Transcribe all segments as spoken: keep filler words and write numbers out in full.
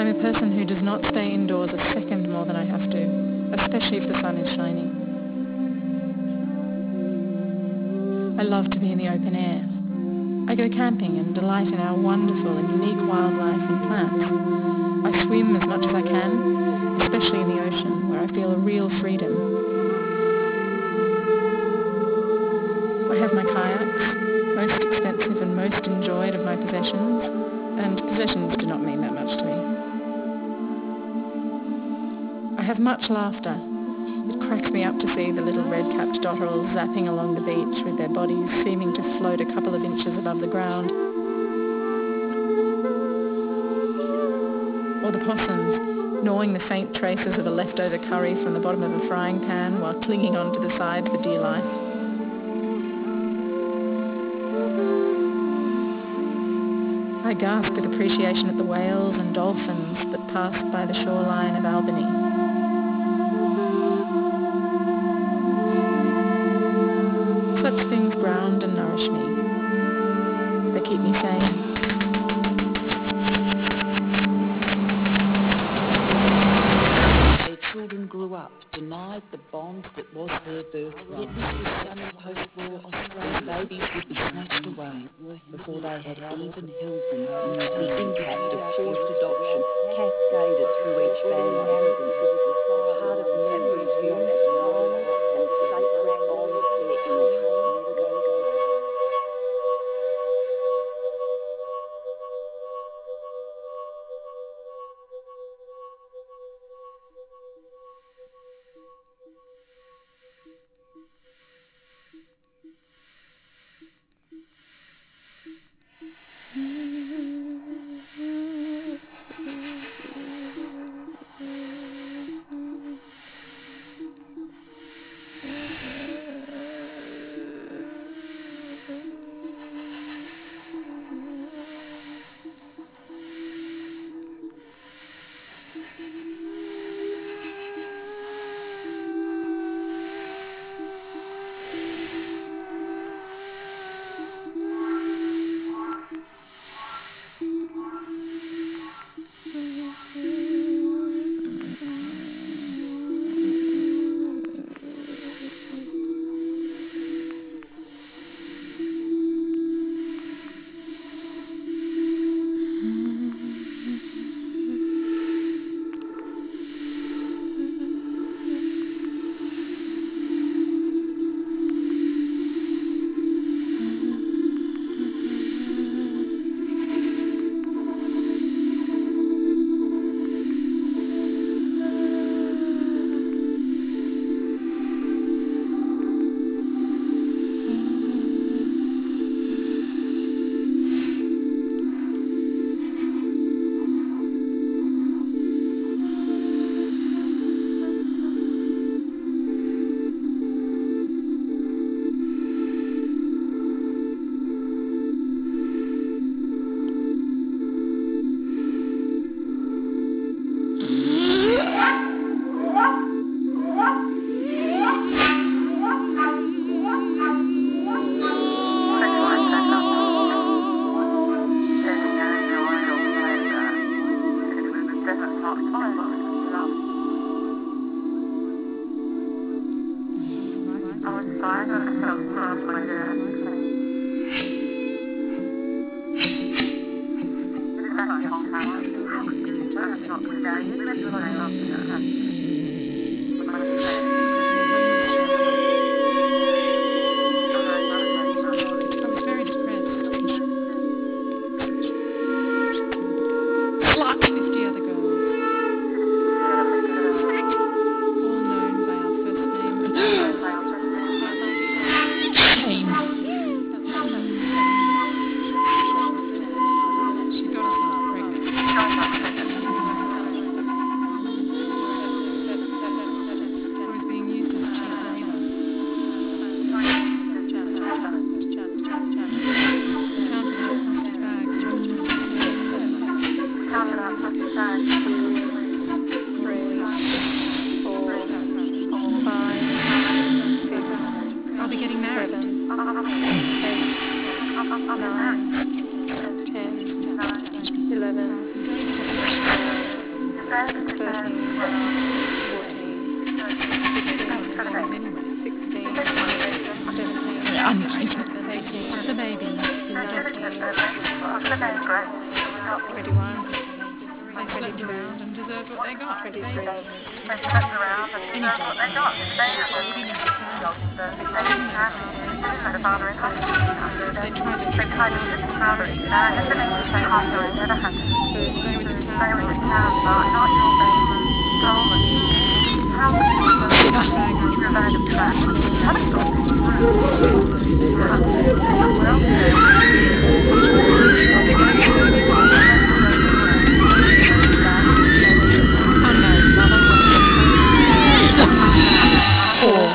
I'm a person who does not stay indoors a second more than I have to, especially if the sun is shining. I love to be in the open air. I go camping and delight in our wonderful and unique wildlife and plants. I swim as much as I can, especially in the ocean, where I feel a real freedom. I have my kayaks, most expensive and most enjoyed of my possessions, and possessions do not mean that much to me. I have much laughter. It cracks me up to see the little red-capped dotterels zapping along the beach with their bodies seeming to float a couple of inches above the ground. Or the possums, gnawing the faint traces of a leftover curry from the bottom of a frying pan while clinging onto the side for dear life. I gasp with appreciation at the whales and dolphins that pass by the shoreline of Albany. Such things ground and nourish me. They keep me sane. Children grew up, denied the bond that was their birthright. Yet this was sunny post-war Australia. Babies would be snatched away before they had even held them. The impact of forced adoption cascaded through each family. Part of memories not known and sacred bonds their interest. I'll be getting married. Seven, eight, nine, ten, eleven, thirteen, fourteen, sixteen, seventeen, Unmarried. eighteen, the baby, nineteen, twenty-one, they slept around and deserved what they got. Any job, baby never found. They tried to trick my father into marrying, so they were the town, not your baby. How could you bag of trash? Unmarried mother. Four.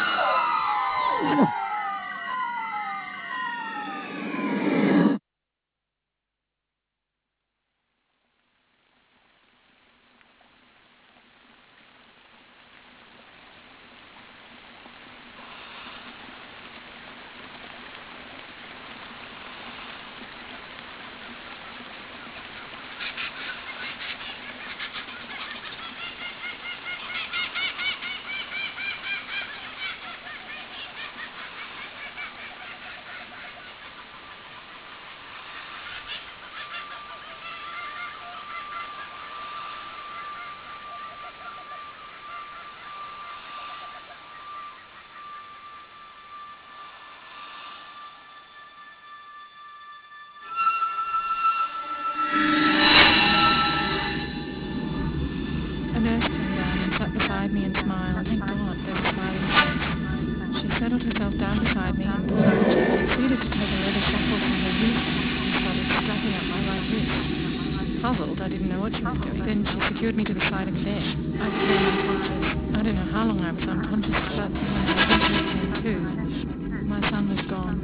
A nurse came down and sat beside me and smiled. Thank God, there's a smiling face. She settled herself down beside me and pulled out a chair, proceeded to take a leather shackle from her uniform and started strapping up my right wrist. Puzzled, I didn't know what she was doing. Then she secured me to the side of the bed. I became unconscious. I don't know how long I was unconscious for, but when I eventually came to, my son was gone.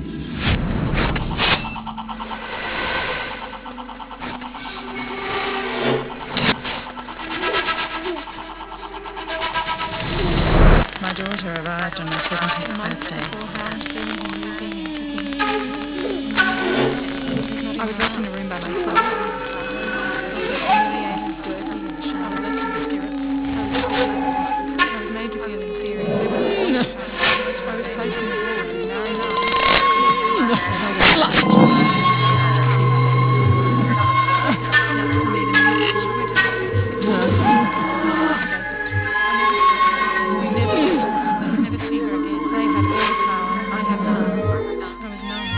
My daughter arrived on my seventeenth birthday. I was left in a room by myself. I was humiliated, dirty, and ashamed. I was left in hysterics. I was made to feel inferior. I was placed in a ward with narrow lines. Slut! Enough for me to move to see her again. They had all the power. I had none. I was numb.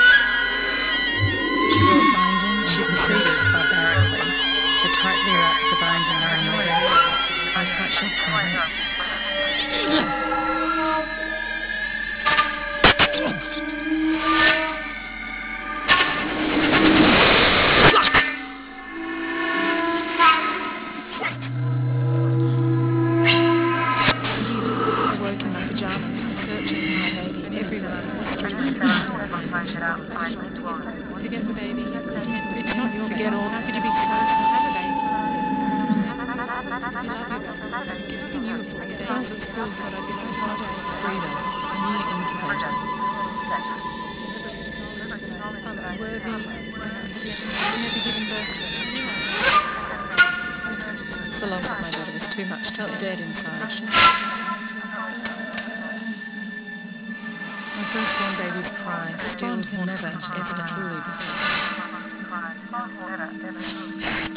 She brought bindings. She proceeded barbarically to tightly wrap the binding around my wrist. I quite shocked her. Forget the baby. It's not your Forget all. How could you be so to have a baby? You love your baby. How can you afford it? Friends at school thought I'd been on holiday. Frida, a new incubator. Unworthy, never given birth to it. The loss of my daughter was too much to felt dead inside. My firstborn baby's cry still never ever truly be stilled.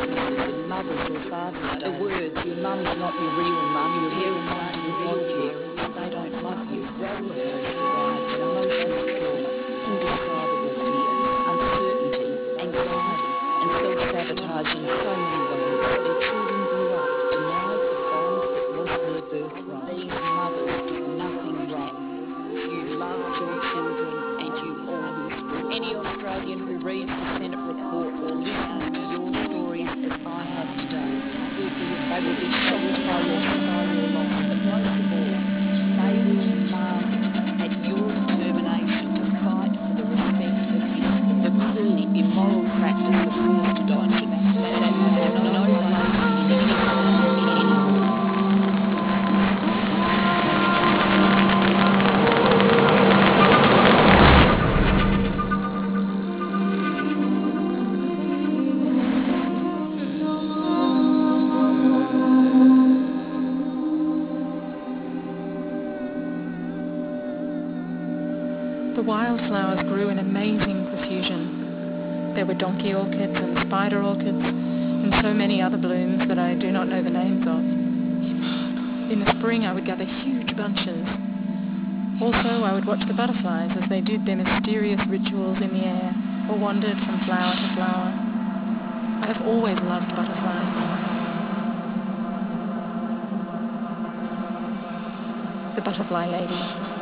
sisters and mothers or fathers. The words, your mum's not your real mum, your real mum didn't want you. They don't love you. Roller coaster rides, emotional trauma, indescribable fear, uncertainty, anxiety, and self-sabotage in so many ways. Their children grew up denied the bond that was their birthright. These mothers did nothing wrong. You loved your children and you always will. Any Australian who reads the Senate report or listens to your stories as I have today, they will be shocked by your, by your loss, but most of all, they will marvel at your determination to fight for the respect of his, the cruel, immoral practice of forced adoption that will have no place in any society anymore. The wildflowers grew in amazing profusion. There were donkey orchids and spider orchids and so many other blooms that I do not know the names of. In the spring I would gather huge bunches. Also I would watch the butterflies as they did their mysterious rituals in the air or wandered from flower to flower. I have always loved butterflies. The Butterfly Lady.